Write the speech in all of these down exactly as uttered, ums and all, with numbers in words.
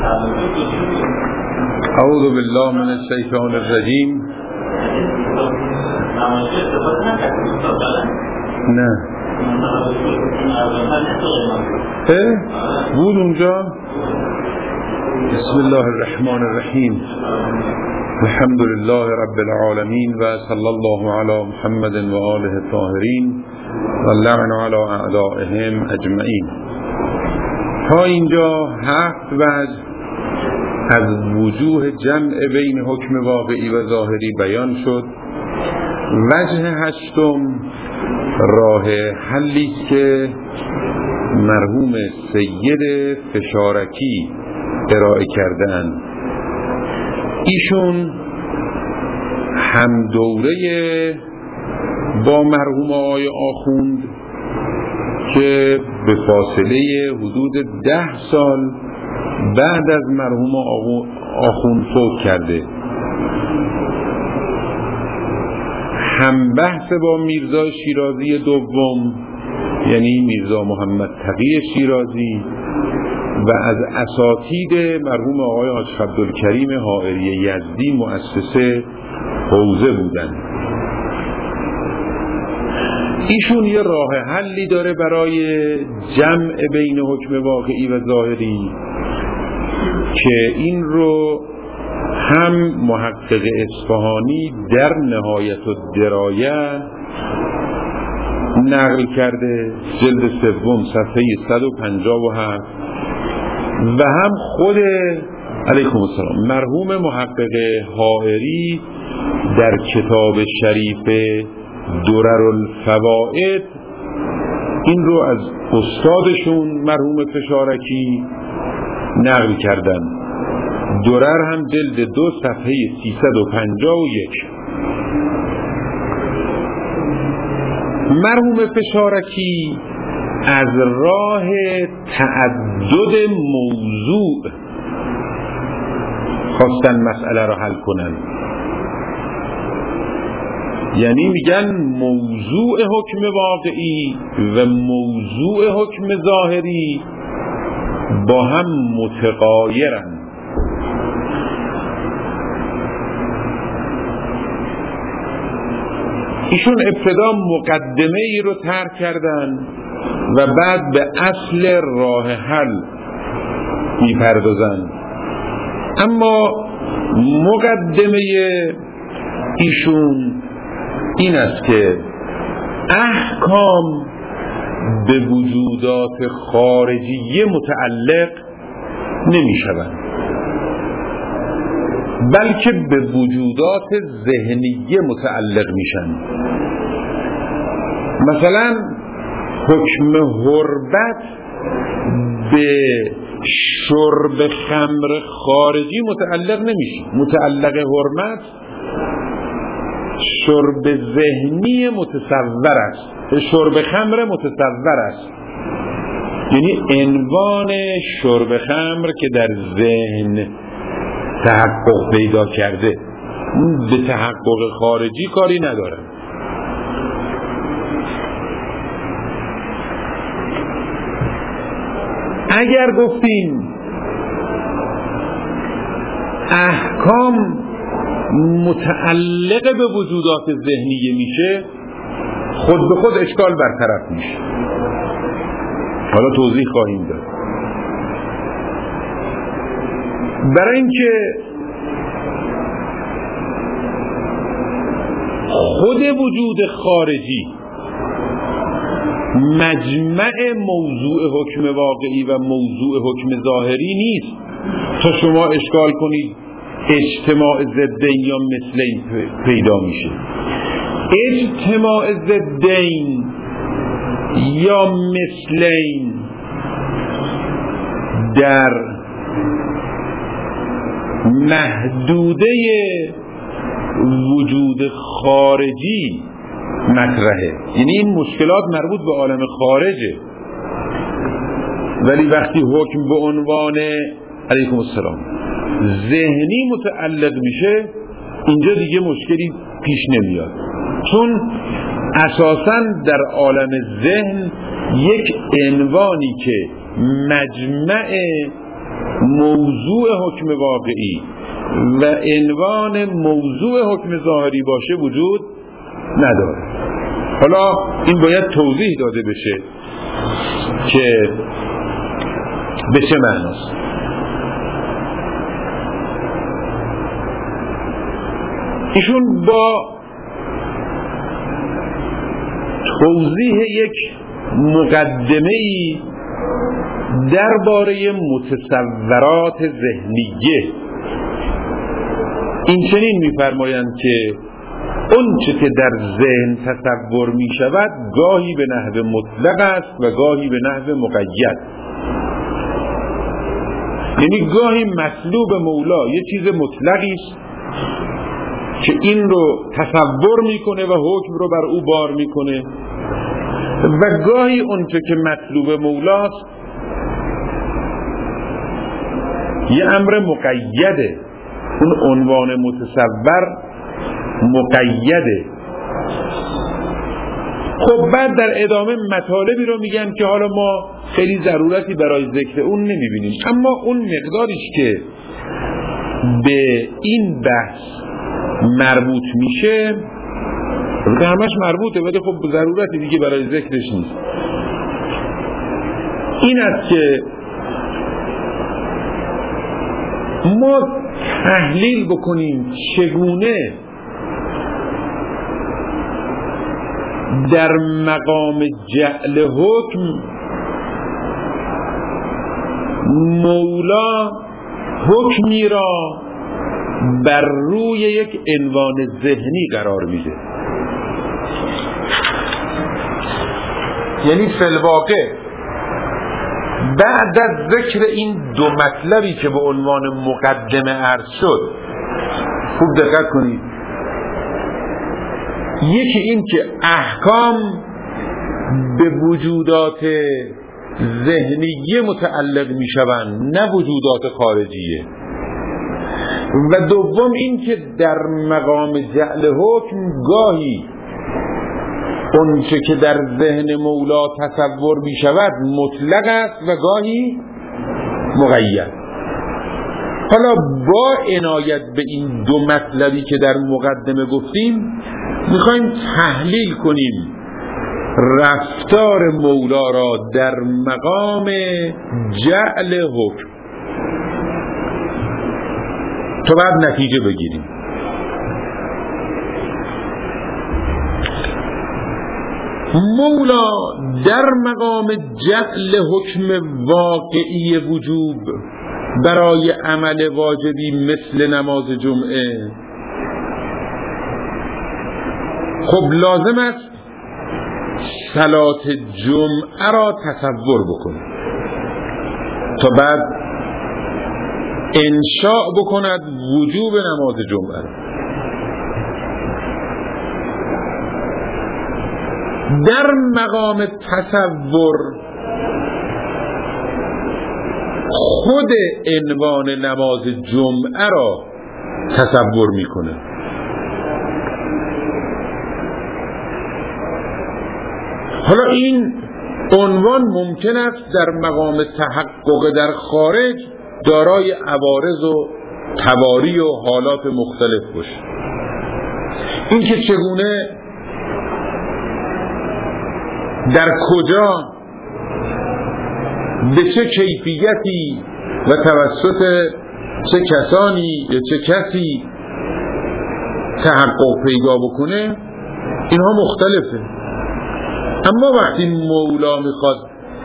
اعوذ بالله من الشیطان الرجیم. نه اه بود اونجا. بسم الله الرحمن الرحیم. الحمد لله رب العالمین و صلی الله علی محمد و آله الطاهرین و لعن علی اعدائهم اجمعین. تا اینجا هفت وجه از وجوه جمع بین حکم واقعی و ظاهری بیان شد. وجه هشتم راه حلی که مرحوم سید فشارکی ارائه کردن. ایشون هم دوره با مرحوم آقای آخوند که به فاصله حدود ده سال بعد از مرحوم آخوند فوت کرده، هم بحث با میرزا شیرازی دوم یعنی میرزا محمد تقی شیرازی و از اساتید مرحوم آقای حاج عبدالکریم حائری یزدی مؤسسه حوزه بودند. ایشون یه راه حلی داره برای جمع بین حکم واقعی و ظاهری که این رو هم محقق اصفهانی در نهایت الدرایه نقل کرده، جلد سوم صفحه صد و پنجاه و هفت، و هم خود علیکم السلام مرحوم محقق حائری در کتاب شریف درر الفوائد این رو از استادشون مرحوم فشارکی نقل کردن. درر هم جلد دو صفحه سیصد و پنجاه و یک. مرحوم فشارکی از راه تعدد موضوع خواستن مسئله را حل کنن. یعنی میگن موضوع حکم واقعی و موضوع حکم ظاهری با هم متغایرن. ایشون ابتدا مقدمه ای رو طرح کردن و بعد به اصل راه حل میپردازن. اما مقدمه ایشون این است که احکام به وجودات خارجیه متعلق نمی شوند، بلکه به وجودات ذهنیه متعلق میشن. مثلا حکم حرمت به شرب خمر خارجی متعلق نمیشه. متعلق حرمت شرب ذهنی متصور است، شرب خمر متصور است، یعنی عنوان شرب خمر که در ذهن تحقق پیدا کرده، به تحقق خارجی کاری نداره. اگر گفتیم احکام متعلق به وجودات ذهنیه میشه، خود به خود اشکال برطرف میشه. حالا توضیح خواهیم داد. برای اینکه خود وجود خارجی مجمع موضوع حکم واقعی و موضوع حکم ظاهری نیست تا شما اشکال کنید اجتماع ضدین یا مثلین پیدا میشه. اجتماع ضدین یا مثلین در محدوده وجود خارجی مطرحه، یعنی این مشکلات مربوط به عالم خارجه، ولی وقتی حکم به عنوان علیکم السلام ذهنی متعلق میشه، اینجا دیگه مشکلی پیش نمیاد، چون اساساً در عالم ذهن یک عنوانی که مجمع موضوع حکم واقعی و عنوان موضوع حکم ظاهری باشه وجود نداره. حالا این باید توضیح داده بشه که به چه معناست. ایشون با توضیح یک مقدمه‌ای درباره متصورات ذهنیه این چنین می‌فرمایند که اون چه که در ذهن تصور می شود گاهی به نحو مطلق است و گاهی به نحو مقید. یعنی گاهی مطلوب مولا یه چیز مطلقی است که این رو تصور میکنه و حکم رو بر او بار میکنه و گاهی اون چه که مطلوب مولاست یه امر مقیده، اون عنوان متصور مقیده. خب بعد در ادامه مطالبی رو میگن که حالا ما خیلی ضرورتی برای ذکر اون نمیبینیم، اما اون مقداریش که به این بحث مربوط میشه که همش مربوطه ولی خب ضرورتی دیگه برای ذکرش نیست. این است که ما تحلیل بکنیم چگونه در مقام جعل حکم مولا حکمی را بر روی یک عنوان ذهنی قرار میده. یعنی فی الواقع بعد از ذکر این دو مطلبی که به عنوان مقدمه عرض شد، خوب دقت کنید، یکی این که احکام به وجودات ذهنیه متعلق می شوند نه وجودات خارجیه، و دوم این که در مقام جعل حکم گاهی اون چه که در ذهن مولا تصور می شود مطلق است و گاهی مقید. حالا با عنایت به این دو مطلبی که در مقدمه گفتیم میخوایم تحلیل کنیم رفتار مولا را در مقام جعل حکم تا بعد نتیجه بگیریم. مولا در مقام جعل حکم واقعی وجوب برای عمل واجبی مثل نماز جمعه خب لازم است صلات جمعه را تصور بکنه تا بعد انشاء بکند وجوب نماز جمعه را. در مقام تصور خود عنوان نماز جمعه را تصور میکنه. حالا این عنوان ممکن است در مقام تحقق در خارج دارای عوارض و تواری و حالات مختلف باشه. این که چگونه در کجا به چه کیفیتی و توسط چه کسانی یا چه کسی تحقق پیدا بکنه اینها مختلفه. اما وقتی مولا میخواد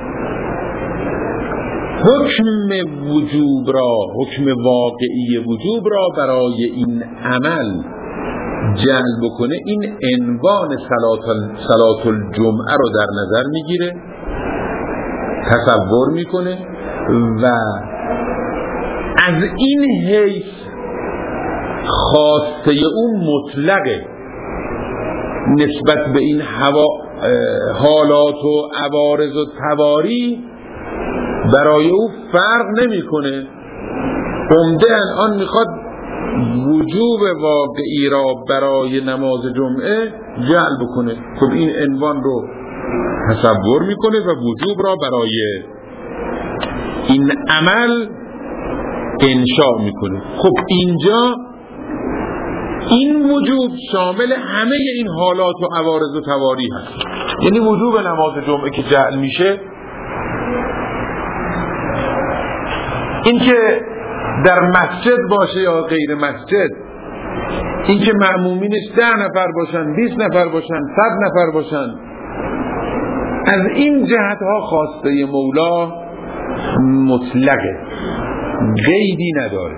حکم وجوب را، حکم واقعی وجوب را برای این عمل جعل بکنه، این عنوان صلات الجمعه رو در نظر میگیره، تصور میکنه و از این حیث خواسته اون مطلقه نسبت به این هوا حالات و عوارض و تواری برای او فرق نمی کنه. عمده آن میخواد وجوب واقعی را برای نماز جمعه جعل بکنه. خب این عنوان رو تصور میکنه و وجوب را برای این عمل انشاء میکنه. خب اینجا این وجوب شامل همه این حالات و عوارض و تواری هست. یعنی وجوب نماز جمعه که جعل میشه، این که در مسجد باشه یا غیر مسجد، این که مأمومینش ده نفر باشن، بیست نفر باشن، صد نفر باشن، از این جهت ها خواسته مولا مطلقه، قیدی نداره.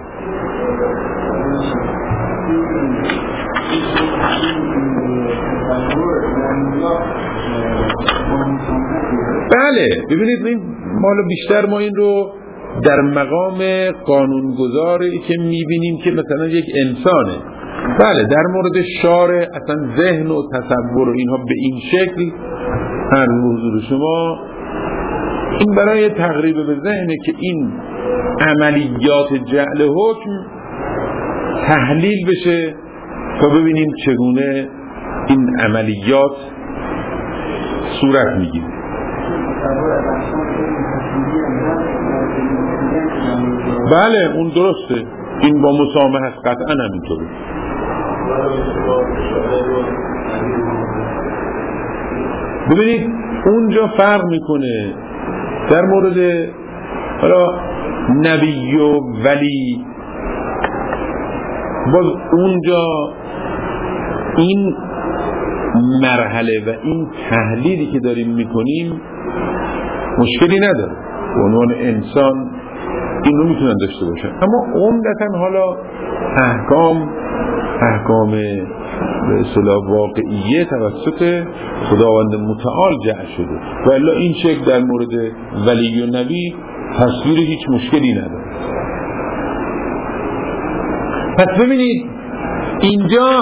بله ببینید، این مالا بیشتر ما این رو در مقام قانونگذاری که میبینیم که مثلا یک انسانه، بله در مورد شارع اصلا ذهن و تصور و اینها به این شکل هر حضور شما، این برای تقریب به ذهنه که این عملیات جعل حکم تحلیل بشه تا ببینیم چگونه این عملیات صورت میگیره. بله اون درسته، این با مسامحه است، قطعا همینطوره. ببینید اونجا فرق میکنه در مورد حالا نبی و ولی، باز اونجا این مرحله و این تحلیلی که داریم میکنیم مشکلی نداره، به عنوان انسان این رو میتونن داشته باشن، اما عمدتاً حالا احکام احکام به اصطلاح واقعیه توسط خداوند متعال جعل شده و الا این شکل در مورد ولی و نبی تصویر هیچ مشکلی نداره. پس ببینید اینجا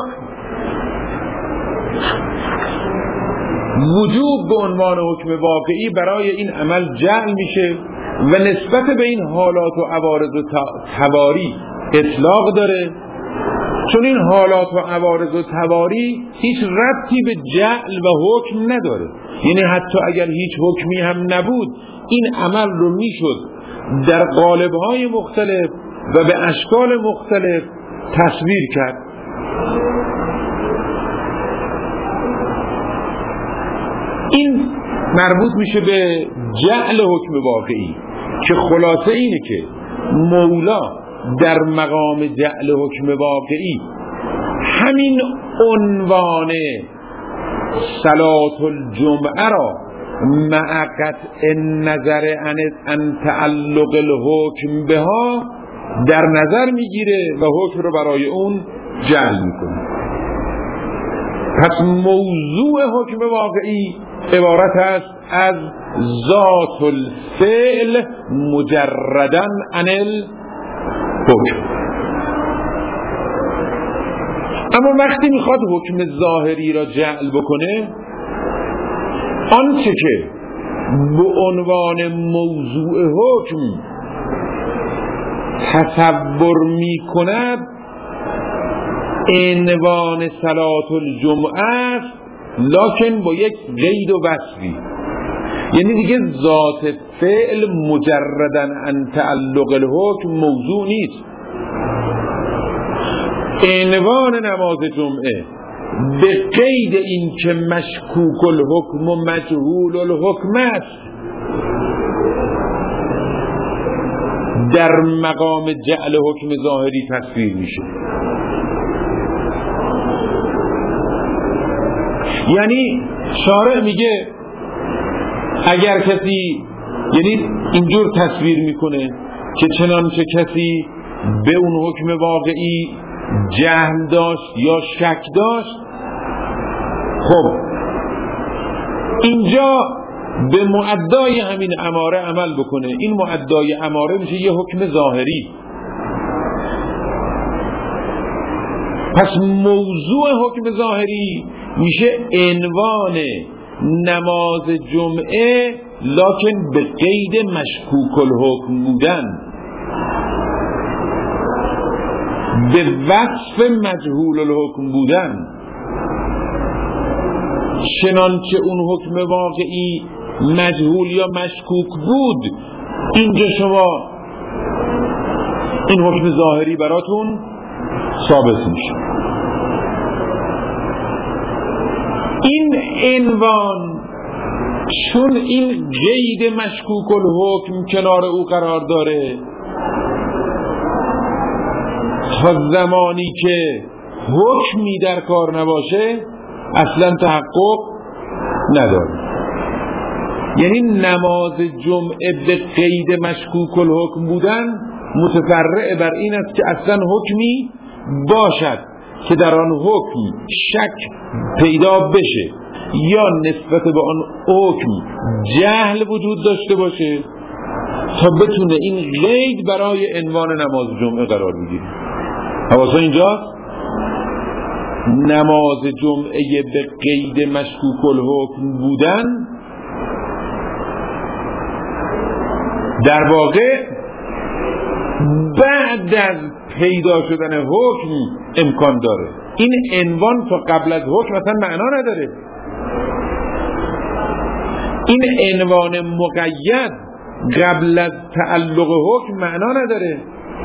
وجوب به عنوان حکم واقعی برای این عمل جعل میشه و نسبت به این حالات و عوارض و تواری اطلاق داره، چون این حالات و عوارض و تواری هیچ ربطی به جعل و حکم نداره. یعنی حتی اگر هیچ حکمی هم نبود این عمل رو میشد در قالب‌های مختلف و به اشکال مختلف تصویر کرد. این مربوط میشه به جعل حکم واقعی که خلاصه اینه که مولا در مقام جعل حکم واقعی همین عنوان صلاة الجمعه را مع قطع النظر عن تعلق الحکم بها در نظر میگیره و حکم رو برای اون جعل میکنه. پس موضوع حکم واقعی عبارت است از ذات الفعل مجردا عن الحکم. اما وقتی میخواد حکم ظاهری را جعل بکنه، آنچه که به عنوان موضوع حکم تصور میکند عنوان صلاة الجمعه است، لکن با یک قید و وصفی. یعنی دیگه ذات فعل مجردن عن تعلق الحکم موضوع نیست. عنوان نماز جمعه به قید این که مشکوک الحکم و مجهول الحکم است در مقام جعل حکم ظاهری تصویر میشه. یعنی شارع میگه اگر کسی، یعنی اینجور تصویر میکنه که چنانچه کسی به اون حکم واقعی جهل داشت یا شک داشت، خب اینجا به معدای همین اماره عمل بکنه. این معدای اماره میشه یه حکم ظاهری. پس موضوع حکم ظاهری میشه عنوان نماز جمعه لکن به قید مشکوک الحکم بودن، به وصف مجهول الحکم بودن. چنانچه اون حکم واقعی مجهول یا مشکوک بود، اینجا شما این حکم ظاهری براتون ثابت میشه. این عنوان چون این قید مشکوک الحکم کنار او قرار داره، تا زمانی که حکمی در کار نباشه اصلا تحقق نداره. یعنی نماز جمعه به قید مشکوک الحکم بودن متفرع بر این است که اصلا حکمی باشد که در آن حکم شک پیدا بشه یا نسبت به آن حکم جهل وجود داشته باشه تا بتونه این قید برای عنوان نماز جمعه قرار بگیره. حواسا اینجاست. نماز جمعه به قید مشکوک الحکم بودن در واقع بعد از پیدا شدن حکم امکان داره. این عنوان تا قبل از حکم اصلا معنا نداره. این عنوان مقید قبل از تعلق حکم معنا نداره.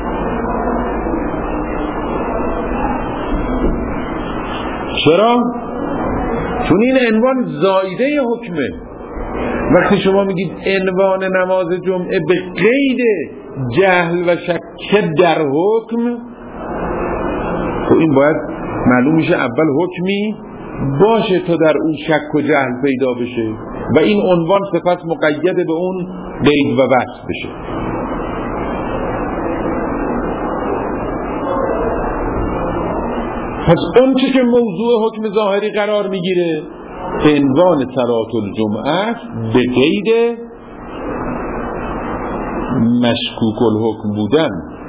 چرا؟ چون این عنوان زائیده حکمه. وقتی شما میگید عنوان نماز جمعه به قید جهل و شک در حکم، خب این باید معلوم میشه اول حکمی باشه تا در اون شک و جهل پیدا بشه و این عنوان سپس مقید به اون قید و بحث بشه. پس اون چی که موضوع حکم ظاهری قرار میگیره عنوان صلاة الجمعه به قید مشکوک الحکم بودن.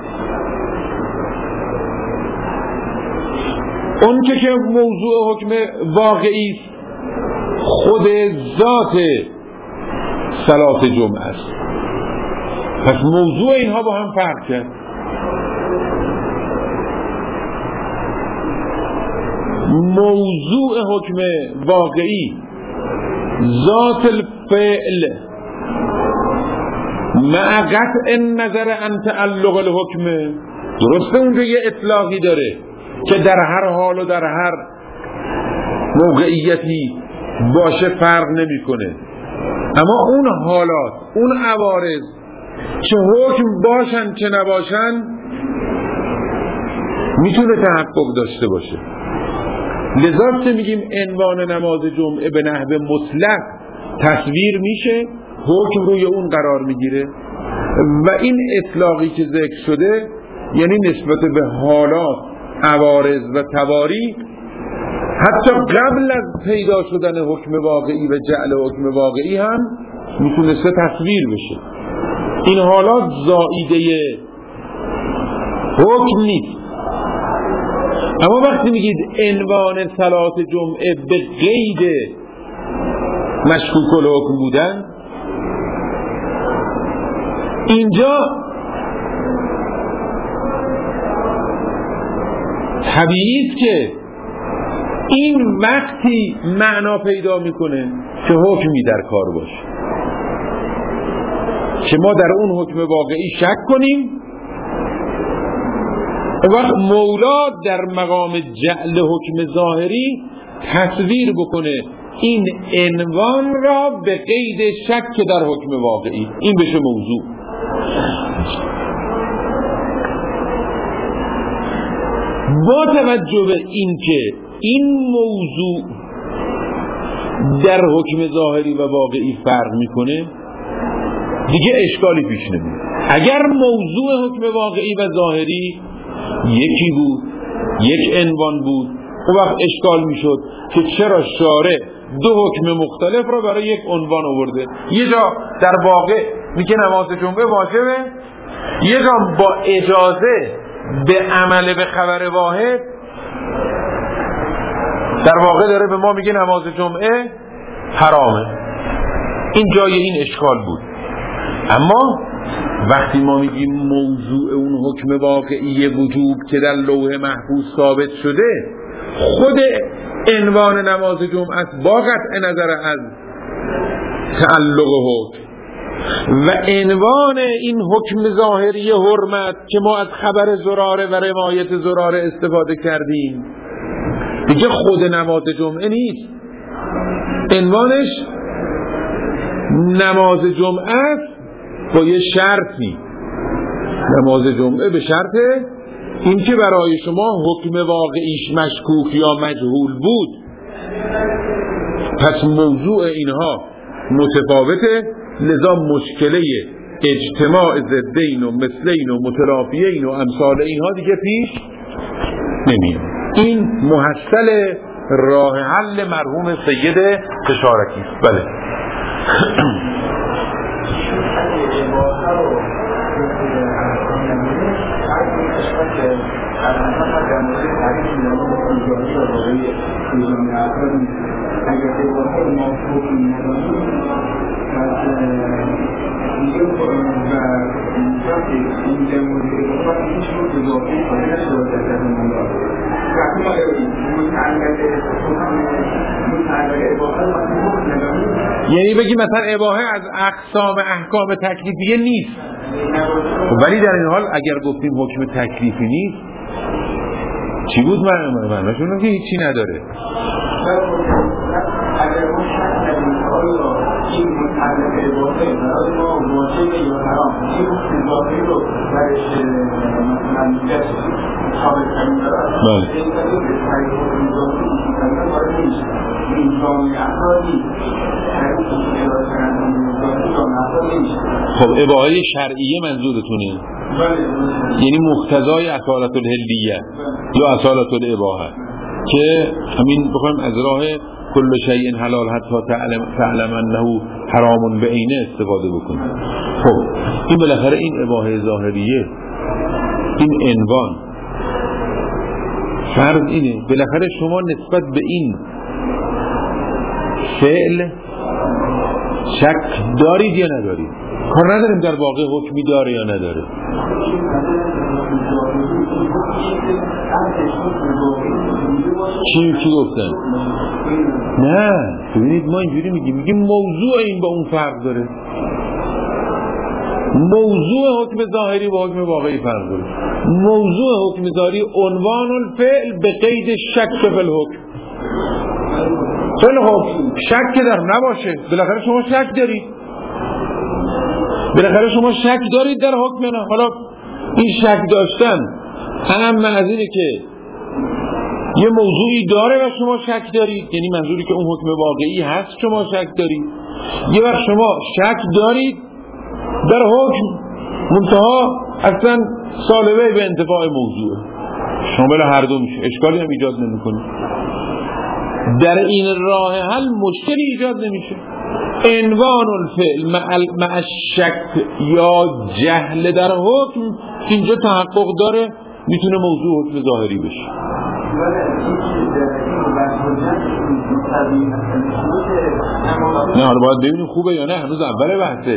اون چی که موضوع حکم واقعی است خود ذات صلاة جمعه است. پس موضوع اینها با هم فرق کرد. موضوع حکم واقعی ذات الفعل مع قطع نظر عن تعلق الحکم، درسته اونجا یه اطلاقی داره که در هر حال و در هر موقعیتی باشه فرق نمی کنه، اما اون حالات اون عوارض چه حکم باشن چه نباشن میتونه تحقق داشته باشه. لذا که میگیم عنوان نماز جمعه به نحو مطلق تصویر میشه، حکم روی اون قرار میگیره و این اطلاقی که ذکر شده یعنی نسبت به حالات، عوارض و تواریخ حتی قبل از پیدا شدن حکم واقعی و جعل حکم واقعی هم میتونسته تصویر بشه. این حالات زائیده حکم نیست. اما وقتی میگید عنوان صلاة جمعه به قید مشکوک الحکم بودن، اینجا طبیعی است که این وقتی معنا پیدا میکنه که حکمی در کار باشه، که ما در اون حکم واقعی شک کنیم. وقت مولا در مقام جعل حکم ظاهری تصویر بکنه این عنوان را به قید شک در حکم واقعی، این بشه موضوع. با توجه به این که این موضوع در حکم ظاهری و واقعی فرق میکنه دیگه اشکالی پیش نمیاد. اگر موضوع حکم واقعی و ظاهری یکی بود، یک عنوان بود، اون وقت اشکال میشد که چرا شارع دو حکم مختلف را برای یک عنوان آورده. یه جا در واقع میگه نماز جمعه واجبه، یه جا با اجازه به عمل به خبر واحد در واقع داره به ما میگه نماز جمعه حرامه. این جای این اشکال بود. اما وقتی ما میگیم موضوع اون حکم واقعی وجوب که در لوح محفوظ ثابت شده خود عنوان نماز جمعه است با قطع نظر از تعلق حکم، و عنوان این حکم ظاهری حرمت که ما از خبر زراره و روایت زراره استفاده کردیم دیگه خود نماز جمعه نیست، عنوانش نماز جمعه است با یه شرطی، نماز جمعه به شرط این که برای شما حکم واقعیش مشکوک یا مجهول بود. پس موضوع اینها متفاوته، لذا مشکله اجتماع ضدین و مثلین و مترافیین و امثال اینها دیگه پیش نمیاد. این محصل راه حل مرحوم سید فشارکی است. بله یعنی بگی مثلا اباحه از اقسام احکام تکلیفیه نیست، ولی در این حال اگر گفتیم حکم تکلیفی نیست چی بود معنیش؟ اون که هیچی نداره. اگر اون شخص این متعلق اباحه برای ما واجب یا حرام این حکم ظاهری رو برش مثلا میگه ثابت کنیم دارد این که به طریق حکم ظاهری میکنه وارد میشه این جامعه افرادی خب اباحه شرعیه منظورتونه؟ یعنی مقتضای اصالت الحلیه یا اصالت الاباحه که همین بخوایم از راه کل شیء حلال حتی تعلم تعلم انه حرام به عینه استفاده بکنیم. خب این بالاخره این اباحه ظاهریه، این عنوان فرض اینه بالاخره شما نسبت به این فعل شک دارید یا ندارید؟ کار نداریم در واقع حکمی داره یا نداره. چی چی گفتن؟ نه ببینید ما اینجوری میگیم میگیم موضوع این با اون فرق داره، موضوع حکم ظاهری با حکم واقعی فرق داره. موضوع حکم ظاهری عنوان الفعل به قید شک فی الحکم. خیلی خوب، شک در نباشه بالاخره شما شک دارید، بالاخره شما شک دارید در حکم نه. حالا این شک داشتن اهم از اینه که یه موضوعی داره و شما شک دارید، یعنی منظوری که اون حکم واقعی هست شما شک دارید. یه وقت شما شک دارید در حکم منتها اصلا سالبه به انتفاع موضوع شامل هر دو میشه، اشکالی هم ایجاد نمیکنه. در این راه حل مشکلی ایجاد نمیشه. عنوان الفعل مع الشک یا جهل در حکم اینجا تحقق داره، میتونه موضوع حکم ظاهری بشه. نه حالا باید ببینیم خوبه یا نه، هنوز اول بحثه.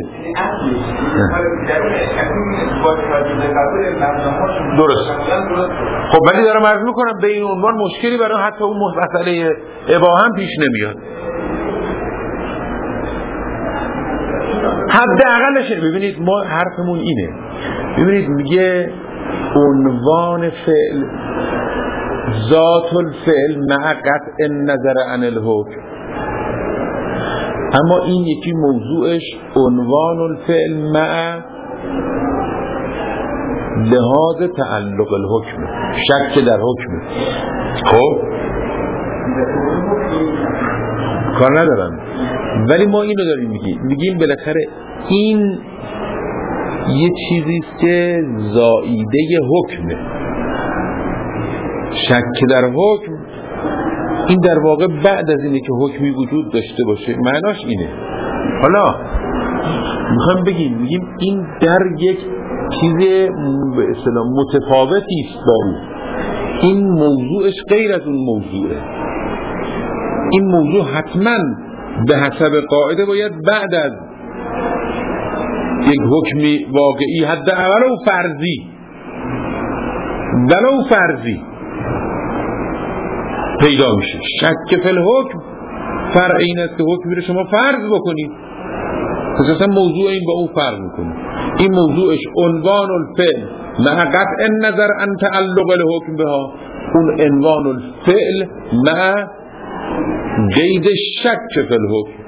درست. خب ولی دارم عرض میکنم به این عنوان مشکلی برای حتی اون مسئله اباحه هم پیش نمیاد. حداقلش ببینید ما حرفمون اینه، ببینید میگه عنوان فعل ذات الفعل مع قطع النظر عن الحکم، اما این یکی موضوعش عنوان الفعل مع لحاظ تعلق الحکم، شک در حکم. خب کار ندارم، ولی ما اینو داریم میگیم میگیم بالاخره این یه چیزیست که زائیده حکمه. شک در حکم این در واقع بعد از اینه که حکمی وجود داشته باشه، معناش اینه. حالا میخوام بگیم میگیم این در یک چیز به اصطلاح متفاوتی است با اون، این موضوعش غیر از اون موضوعه. این موضوع حتما به حسب قاعده باید بعد از یک حکمی واقعی حداقل ولو فرضی ولو فرضی پیدا میشه. شک فی الحکم فرع این است که حکمی رو شما فرض بکنید، پس اصلا موضوع این با اون فرق میکنه. این موضوعش عنوان الفعل مع قطع النظر عن تعلق الحکم بها، اون عنوان الفعل مع قید شک فی الحکم.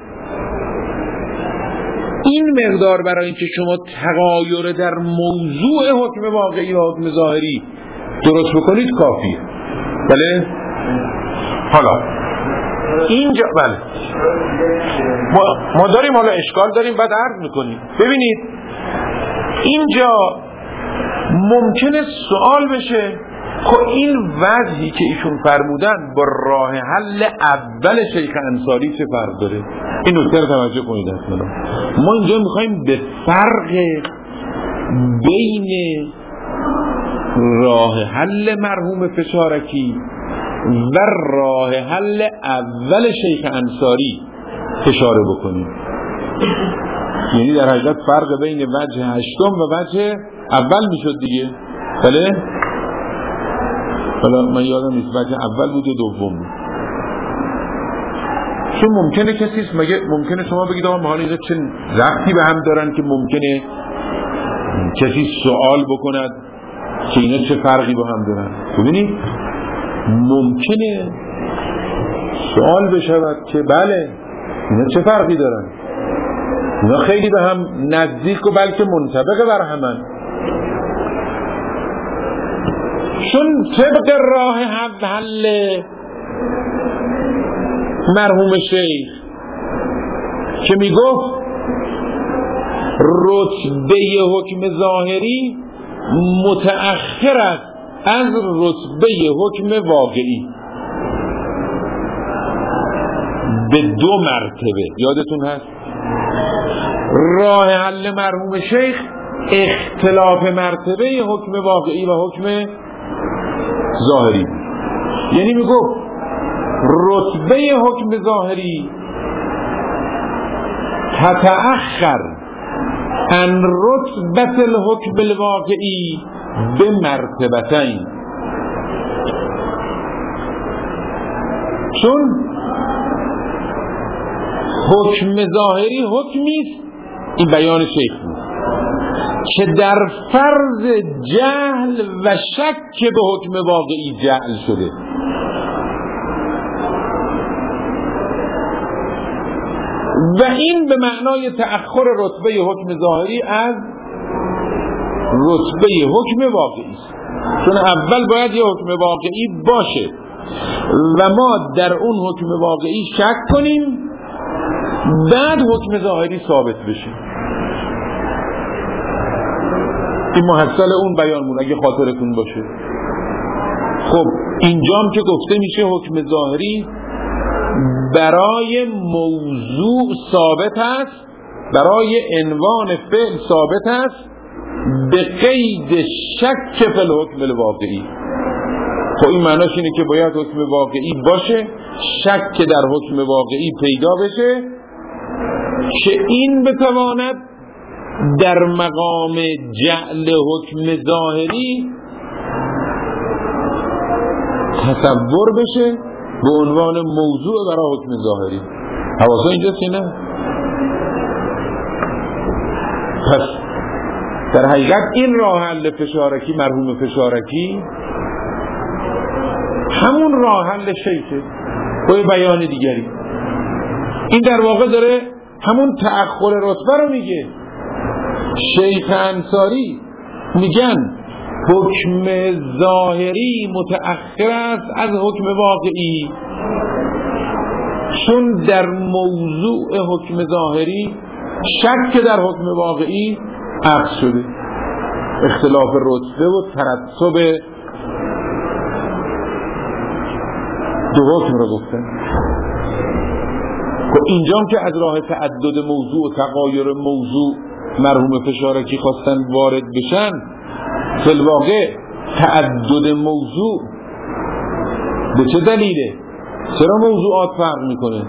این مقدار برای اینکه شما تغایر در موضوع حکم واقعی و حکم ظاهری درست بکنید کافیه. بله؟ حالا اینجا بله ما, ما داریم حالا اشکال داریم بعد عرض میکنیم. ببینید اینجا ممکنه سوال بشه خب این وجهی که ایشون فرمودن با راه حل اول شیخ انصاری چه فرق داره؟ این نکته رو توجه کنید. اصلا ما اینجا میخوایم به فرق بین راه حل مرحوم فشارکی و راه حل اول شیخ انصاری اشاره بکنیم. یعنی در حقیقت فرق بین وجه هشتم و وجه اول میشد دیگه. بله؟ حالا من یادم نیست وجه اول بود و دوم بود. چون ممکنه کسی مگه ممکنه شما بگید آقا حالا اینا چه ربطی به هم دارن که ممکنه کسی سوال بکند که اینا چه فرقی با هم دارن؟ ببینید ممکنه سوال بشود که بله اینا چه فرقی دارن، اینا خیلی به هم نزدیک و بلکه منطبق بر همن، چون طبق راه حل مرحوم شیخ که میگفت رتبه حکم ظاهری متأخر است از رتبه حکم واقعی به دو مرتبه. یادتون هست راه حل مرحوم شیخ اختلاف مرتبه حکم واقعی و حکم ظاهری، یعنی میگفت رتبه حکم ظاهری تتأخر عن رتبه الحکم الواقعی به مرتبتین، چون حکم ظاهری حکمیست، این بیان شیخ بود، که در فرض جهل و شک به حکم واقعی جعل شده. و این به معنای تأخر رتبه حکم ظاهری از رتبه حکم واقعی است، چون اول باید یه حکم واقعی باشه و ما در اون حکم واقعی شک کنیم بعد حکم ظاهری ثابت بشه. این محصل اون بیانمون اگه خاطرتون باشه. خب اینجام که گفته میشه حکم ظاهری برای موضوع ثابت است، برای عنوان فعل ثابت است به قید شک فی الحکم الواقعی. خب این معناش اینه که باید حکم واقعی باشه، شک در حکم واقعی پیدا بشه که این بتواند در مقام جعل حکم ظاهری تصور بشه به عنوان موضوع برای حکم ظاهری. حواسا اینجاست که نه؟ پس در حقیقت این راه حل فشارکی مرحوم فشارکی همون راه حل شیخه با بیان دیگری. این در واقع داره همون تأخر رتبه رو میگه. شیخ انصاری میگن حکم ظاهری متأخر است از حکم واقعی، چون در موضوع حکم ظاهری شک در حکم واقعی عکس شده، اختلاف رتبه و ترتب دو حکم رو گفتن. و اینجام که از راه تعدد موضوع و تغایر موضوع مرحوم فشارکی خواستن وارد بشن، فی الواقع تعدد موضوع به چه دلیله؟ چرا موضوعات فرق میکنه؟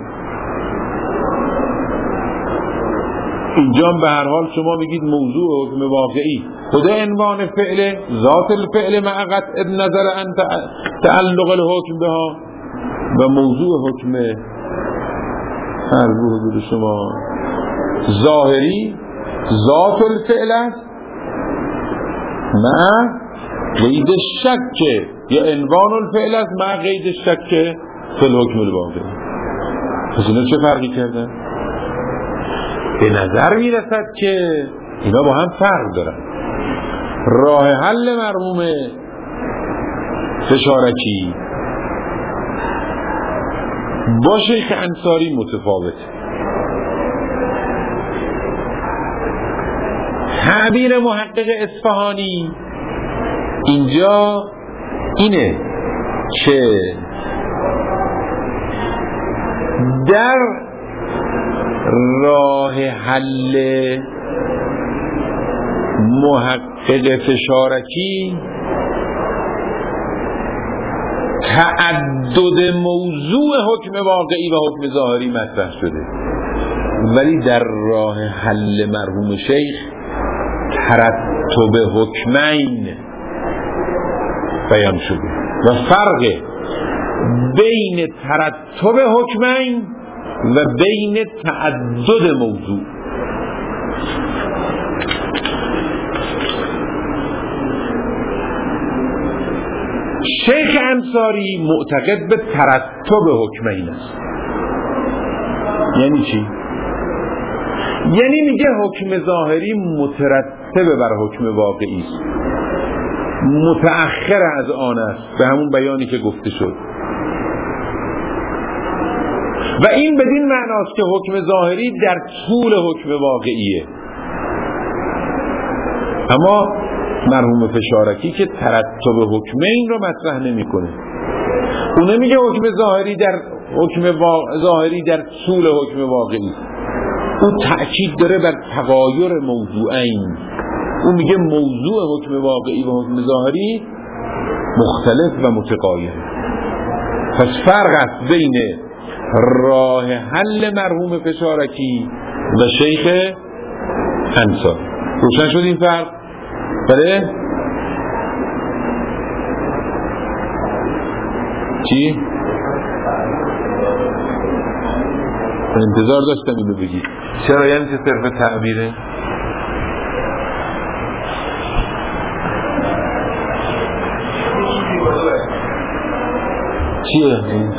اینجام به هر حال شما میگید موضوع حکم واقعی خود عنوان فعل ذات الفعل مع قطع النظر عن تعلق الحکم بها، و موضوع حکم عرض حضور شما ظاهری ذات الفعل است مع قید شک یا عنوان الفعل است مع قید شک فی الحکم الواقع. پس اینا چه فرقی کردن؟ به نظر میرسد که اینا با هم فرق دارن. راه حل مرحوم فشارکی با شیخ انصاری متفاوته. تعبیر محقق اصفهانی اینجا اینه که در راه حل محقق فشارکی تعدد موضوع حکم واقعی و حکم ظاهری مطرح شده، ولی در راه حل مرحوم شیخ ترتب حکمین بیان شده و فرق بین ترتب حکمین و بین تعدد موضوع. شیخ انصاری معتقد به ترتب حکمین است. یعنی چی؟ یعنی میگه حکم ظاهری مترتب بر حکم واقعی است، متأخر از آن است، به همون بیانی که گفته شد. و این بدین معناست که حکم ظاهری در طول حکم واقعیه. اما مرحوم فشارکی که ترتب حکمین رو مطرح نمی‌کنه. اون نمیگه حکم ظاهری در حکم وا... ظاهری در طول حکم واقعی. اون تأکید داره بر تغایر موضوعین. اون میگه موضوع حکم واقعی و حکم ظاهری مختلف و متغایر. پس فرق است بین راه حل مرحوم فشارکی و شیخ انصاری. روشن شد این فرق؟ بله؟ چی؟ انتظار داشتم اینو بگی. چرا یعنی چه صرف تعبیره؟ چیه؟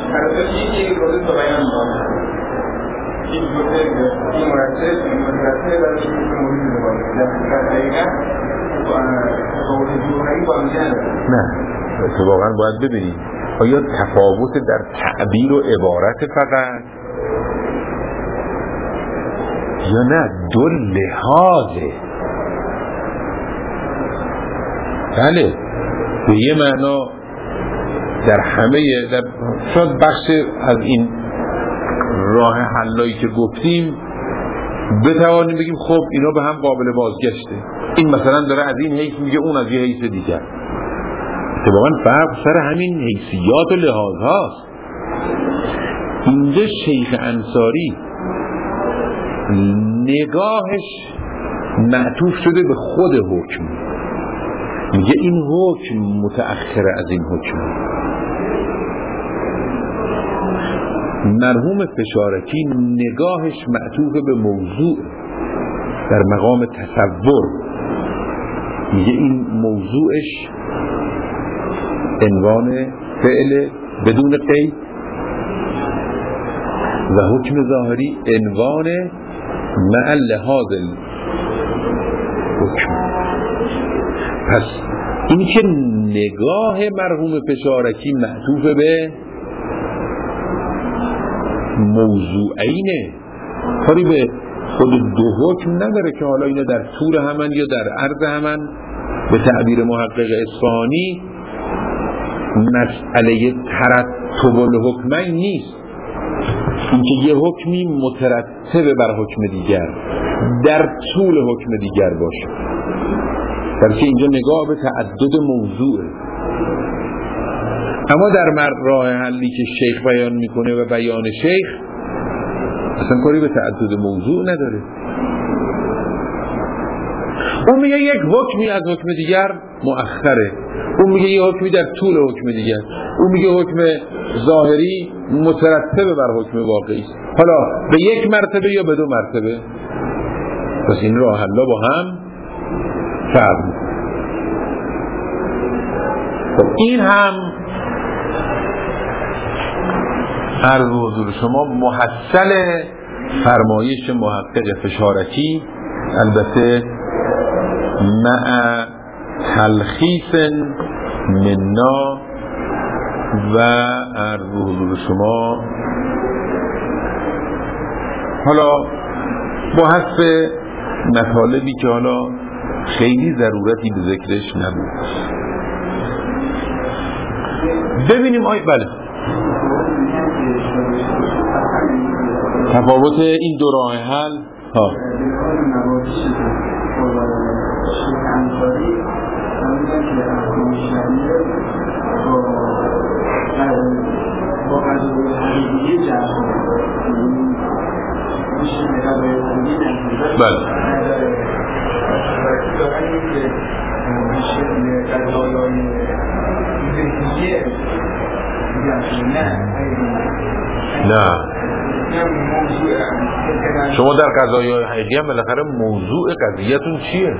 نه تو واقعا باید ببینید آیا تفاوت در تعبیر و عبارت فقط یا نه دو لحاظه. بله به یه معنا در همه در شاید بخش از این راه حلایی که گفتیم بتوانیم بگیم خب اینا به هم قابل بازگشته. این مثلا داره از این حیث میگه اون از یه حیث دیگر. اتفاقا فرق سر همین حیثیات و لحاظ هاست. اینجا شیخ انصاری نگاهش معطوف شده به خود حکم، میگه این حکم متأخر از این حکم. مرحوم فشارکی نگاهش معطوف به موضوع در مقام تصور، میگه این موضوعش عنوان فعل بدون قید و حکم ظاهری عنوان مع لحاظ حکم. پس این که نگاه مرحوم فشارکی معطوف به موضوعینه، کاری به خود دو حکم نداره که حالا اینا در طول همن یا در عرض همن. به تعبیر محقق اصفهانی مسئله ترتب الحکمین نیست، اینکه یه حکمی مترتب بر حکم دیگر در طول حکم دیگر باشه، بلکه اینجا نگاه به تعدد موضوعه. اما در راه حلی که شیخ بیان میکنه و بیان شیخ اصلا کاری به تعدد موضوع نداره. اون میگه یک حکمی از حکم دیگر مؤخره، اون میگه یک حکمی در طول حکم دیگر، اون میگه حکم ظاهری مترتب بر حکم واقعی. حالا به یک مرتبه یا به دو مرتبه؟ پس این راه حلا با هم فرق میکنه. خب این هم عرض به حضور شما محصل فرمایش محقق فشارکی، البته مع تلخیص منا و عرض به حضور شما حالا با حذف مطالبی که حالا خیلی ضرورتی به ذکرش نبود. ببینیم آی بله تفاوت این دو راه حل ها بله نه شما در قضایای حقیقی هم بالاخره موضوع قضیه‌تون چیه؟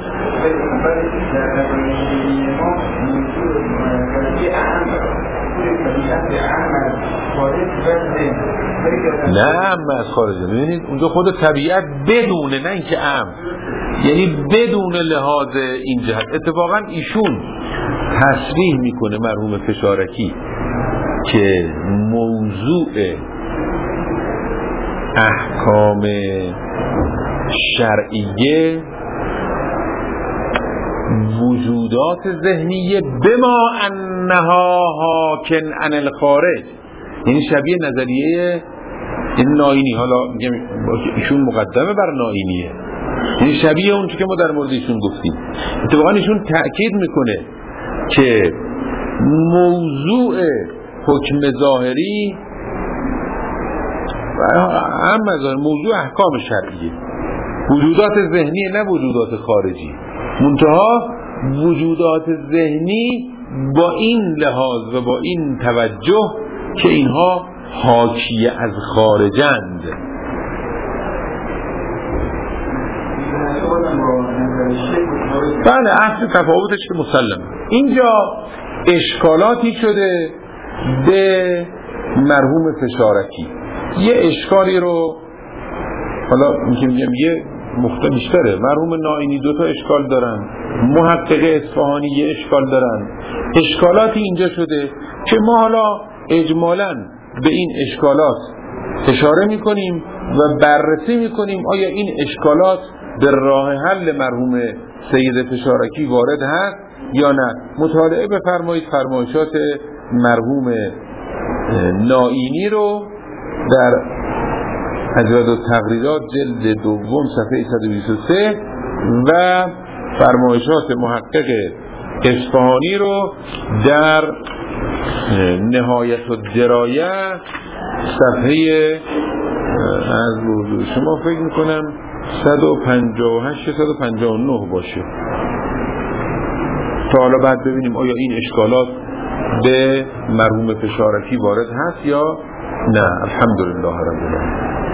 نه اما از خارجه. ببینید اونجا خود طبیعت بدونه، نه اینکه امر، یعنی بدون لحاظ این جهت. اتفاقا ایشون تصریح میکنه مرحوم فشارکی که موضوع احکام شرعیه وجودات ذهنیه بما انها حاکن عن الخارج، یعنی شبیه نظریه این ناینی. حالا میگم ایشون مقدمه بر ناینیه، یعنی شبیه اون که ما در مورد ایشون گفتیم. اتفاقا ایشون تأکید میکنه که موضوع حکم ظاهری هم مظاهر موضوع احکام شرعیه، وجودات ذهنی نه وجودات خارجی. منتها وجودات ذهنی با این لحاظ و با این توجه که اینها حاکی از خارجند. بله اصل تفاوتش که مسلم. اینجا اشکالاتی شده به مرحوم فشارکی. یه اشکالی رو حالا میگم یه مخته بیشتره. مرحوم ناینی دو تا اشکال دارن، محقق اصفهانی یه اشکال دارن. اشکالاتی اینجا شده که ما حالا اجمالاً به این اشکالات اشاره میکنیم و بررسی میکنیم آیا این اشکالات در راه حل مرحوم سید فشارکی وارد هست یا نه. مطالعه بفرمایید فرمایشات مرحوم ناینی رو در اجراد و تقریرات جلد دوم صفحه صد و بیست و سه و فرمایشات محقق اصفهانی رو در نهایت و درایه صفحه از موضوع شما فکر میکنم صد و پنجاه و هشت صد و پنجاه و نه باشه. تا حالا بعد ببینیم آیا این اشکالات به مرحوم فشارکی وارد هست یا نه. الحمدلله رب العالمین.